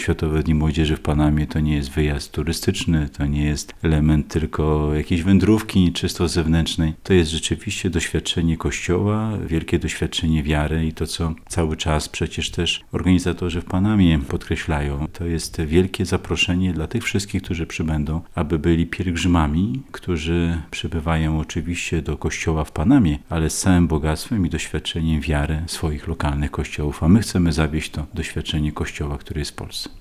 Światowe Dni Młodzieży w Panamie to nie jest wyjazd turystyczny, to nie jest element tylko jakiejś wędrówki czysto zewnętrznej. To jest rzeczywiście doświadczenie Kościoła, wielkie doświadczenie wiary i to, co cały czas przecież też organizatorzy w Panamie podkreślają. To jest wielkie zaproszenie dla tych wszystkich, którzy przybędą, aby byli pielgrzymami, którzy przybywają oczywiście do Kościoła w Panamie, ale z całym bogactwem i doświadczeniem wiary swoich lokalnych kościołów. A my chcemy zawieść to doświadczenie Kościoła, który jest w Polsce.